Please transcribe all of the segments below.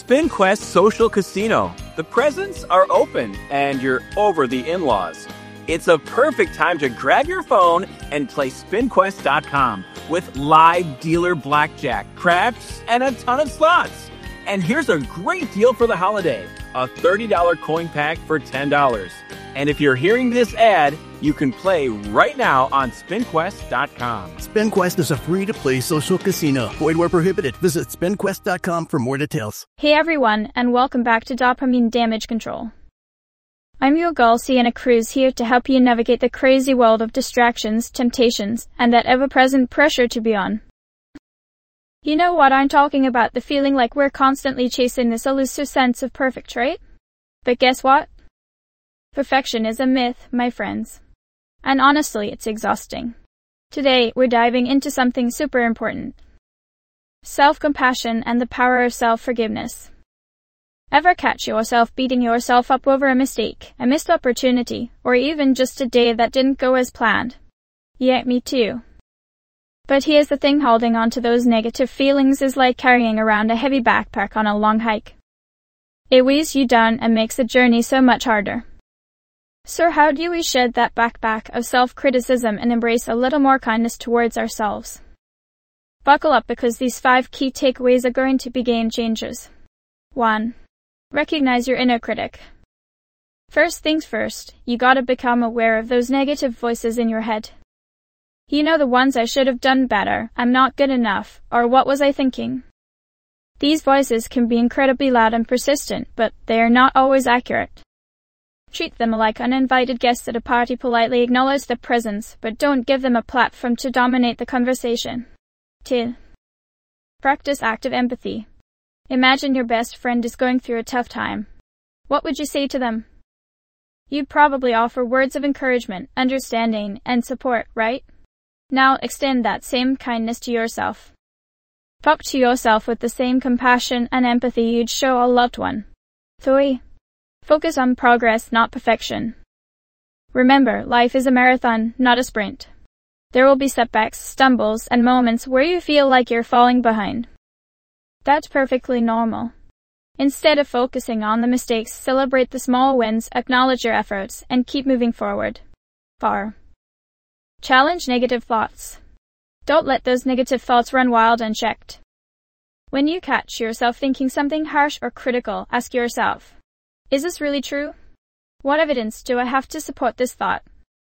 SpinQuest Social Casino. The presents are open and you're over the in-laws. It's a perfect time to grab your phone and play SpinQuest.com with live dealer blackjack, craps, and a ton of slots. And here's a great deal for the holiday. A $30 coin pack for $10. And if you're hearing this ad, you can play right now on SpinQuest.com. SpinQuest is a free-to-play social casino. Void where prohibited. Visit SpinQuest.com for more details. Hey everyone, and welcome back to Dopamine Damage Control. I'm your girl Sienna Cruz here to help you navigate the crazy world of distractions, temptations, and that ever-present pressure to be on. You know what I'm talking about, the feeling like we're constantly chasing this elusive sense of perfect, right? But guess what? Perfection is a myth, my friends. And honestly, it's exhausting. Today, we're diving into something super important. Self-compassion and the power of self-forgiveness. Ever catch yourself beating yourself up over a mistake, a missed opportunity, or even just a day that didn't go as planned? Yeah, me too. But here's the thing, holding on to those negative feelings is like carrying around a heavy backpack on a long hike. It weighs you down and makes the journey so much harder. So how do we shed that backpack of self-criticism and embrace a little more kindness towards ourselves? Buckle up, because these 5 key takeaways are going to be game changers. 1. Recognize your inner critic. First things first, you gotta become aware of those negative voices in your head. You know, the ones: I should have done better, I'm not good enough, or what was I thinking? These voices can be incredibly loud and persistent, but they are not always accurate. Treat them like uninvited guests at a party. Politely acknowledge their presence, but don't give them a platform to dominate the conversation. 2. Practice active empathy. Imagine your best friend is going through a tough time. What would you say to them? You'd probably offer words of encouragement, understanding, and support, right? Now extend that same kindness to yourself. Talk to yourself with the same compassion and empathy you'd show a loved one. 3. Focus on progress, not perfection. Remember, life is a marathon, not a sprint. There will be setbacks, stumbles, and moments where you feel like you're falling behind. That's perfectly normal. Instead of focusing on the mistakes, celebrate the small wins, acknowledge your efforts, and keep moving forward. 4. Challenge negative thoughts. Don't let those negative thoughts run wild unchecked. When you catch yourself thinking something harsh or critical, ask yourself, is this really true? What evidence do I have to support this thought?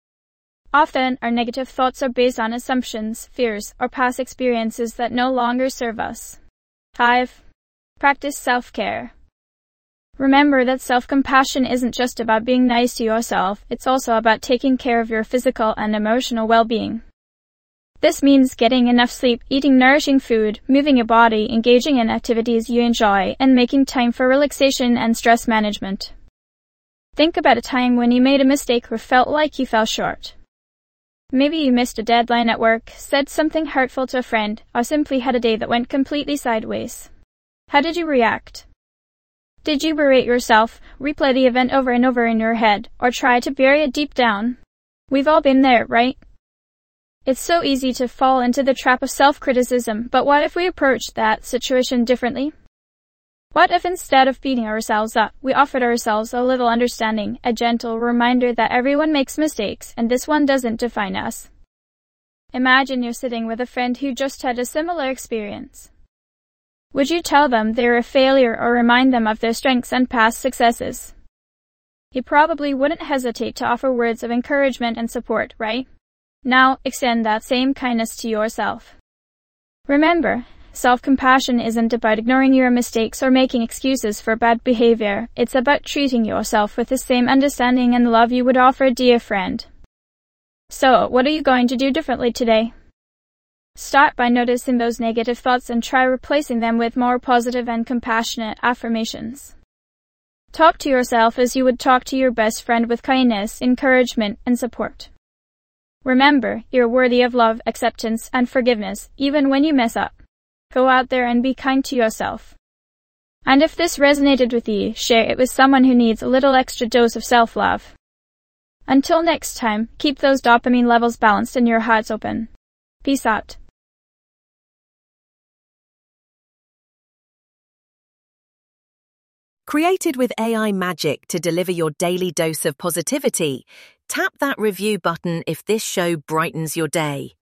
Often, our negative thoughts are based on assumptions, fears, or past experiences that no longer serve us. 5. Practice self-care. Remember that self-compassion isn't just about being nice to yourself, it's also about taking care of your physical and emotional well-being. This means getting enough sleep, eating nourishing food, moving your body, engaging in activities you enjoy, and making time for relaxation and stress management. Think about a time when you made a mistake or felt like you fell short. Maybe you missed a deadline at work, said something hurtful to a friend, or simply had a day that went completely sideways. How did you react? Did you berate yourself, replay the event over and over in your head, or try to bury it deep down? We've all been there, right? It's so easy to fall into the trap of self-criticism, but what if we approached that situation differently? What if instead of beating ourselves up, we offered ourselves a little understanding, a gentle reminder that everyone makes mistakes and this one doesn't define us? Imagine you're sitting with a friend who just had a similar experience. Would you tell them they're a failure or remind them of their strengths and past successes? You probably wouldn't hesitate to offer words of encouragement and support, right? Now, extend that same kindness to yourself. Remember, self-compassion isn't about ignoring your mistakes or making excuses for bad behavior. It's about treating yourself with the same understanding and love you would offer a dear friend. So, what are you going to do differently today? Start by noticing those negative thoughts and try replacing them with more positive and compassionate affirmations. Talk to yourself as you would talk to your best friend, with kindness, encouragement, and support. Remember, you're worthy of love, acceptance, and forgiveness, even when you mess up. Go out there and be kind to yourself. And if this resonated with you, share it with someone who needs a little extra dose of self-love. Until next time, keep those dopamine levels balanced and your hearts open. Peace out. Created with AI magic to deliver your daily dose of positivity, tap that review button if this show brightens your day.